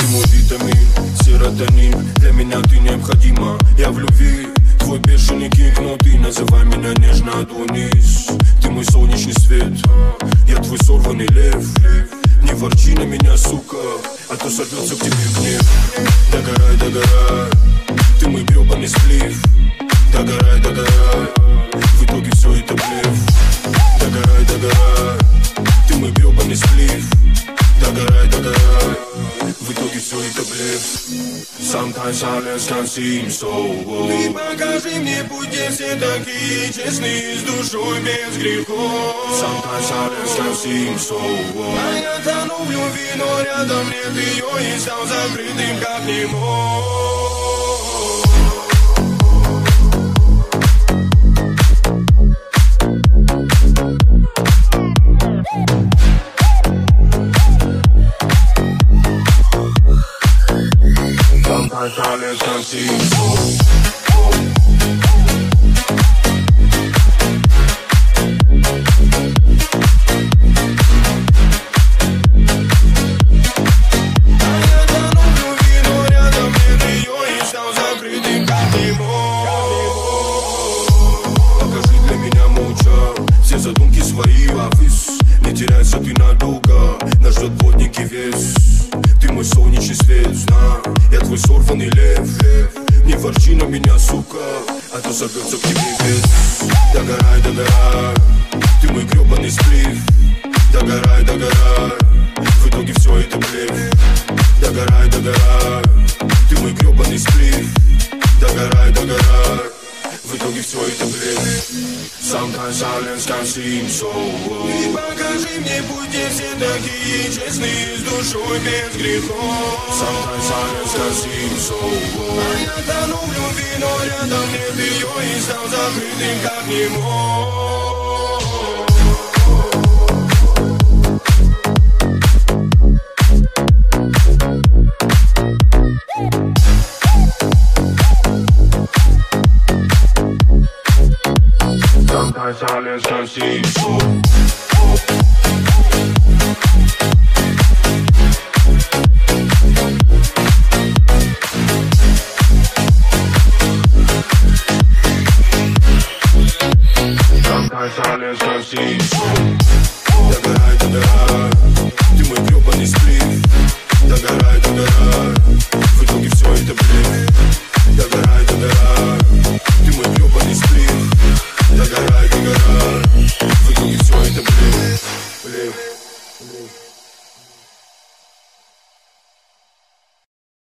Ты мой витамин, серотонин, для меня ты необходима. Я в любви, твой бешеный кинг, но ты называй меня нежно Адонис. Ты мой солнечный свет, я твой сорванный лев. Не ворчи на меня, сука, а то сорвется к тебе гнев. Догорай, догорай, ты мой гребаный сплив. Догорай, догорай, в итоге все это блеф. Догорай, догорай, ты мой гребаный сплив. Догорай, догорай, в итоге все это блеф. Sometimes silence can seem so old. Ты покажи мне путь, где все такие честные, с душой без грехов. Sometimes silence can seem so old. А я тону в любви, но рядом нет ее, и стал закрытым, как не мог. Sometimes silence can seem so cold. А я тону в любви, но рядом нет ее, и стал закрытым, как не мог. Покажи для меня молча все задумки свои, офис. Не теряйся ты надолго, нас ждет плотненький вес. Ты мой солнечный свет, знай, я твой сорванный лев. Не ворчи на меня, сука, а то сорвется к тебе вес. Догорай, догорай, ты мой гребаный сплив. Догорай, догорай, в итоге все это блеф. Догорай, догорай, ты мой гребаный сплив. Догорай, догорай, в итоге все это блеф. Sometimes silence can seem so old. Ты покажи мне путь, где все такие честные, с душой без грехов. Sometimes silence can seem so old. А я тону в любви, но рядом нет ее, и стал закрытым, как не мог. Sometimes silence can seem so